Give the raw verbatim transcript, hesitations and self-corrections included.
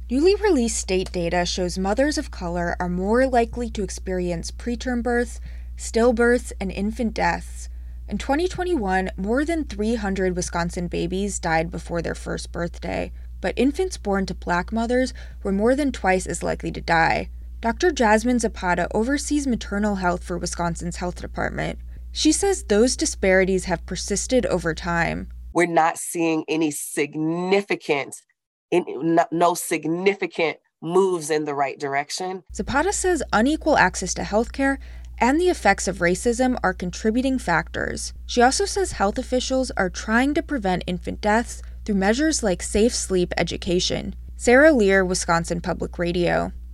Newly released state data shows mothers of color are more likely to experience preterm births, stillbirths, and infant deaths. In twenty twenty-one, more than three hundred Wisconsin babies died before their first birthday, but infants born to Black mothers were more than twice as likely to die. Doctor Jasmine Zapata oversees maternal health for Wisconsin's health department. She says those disparities have persisted over time. We're not seeing any significant, no significant moves in the right direction. Zapata says unequal access to healthcare and the effects of racism are contributing factors. She also says health officials are trying to prevent infant deaths through measures like safe sleep education. Sarah Lear, Wisconsin Public Radio.